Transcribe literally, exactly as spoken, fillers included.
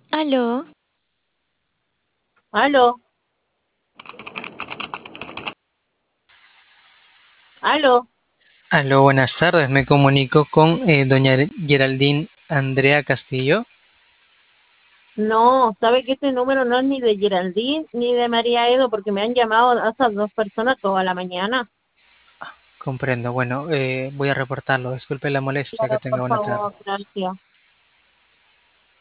Aló, Aló, aló. Aló, buenas tardes. Me comunico con eh, doña Geraldine Andrea Castillo. No, sabe que este número no es ni de Geraldine ni de María Edo porque me han llamado a esas dos personas toda la mañana. Comprendo. Bueno, eh, voy a reportarlo. Disculpe la molestia. Que Claro, tenga por buena tarde. favor, gracias.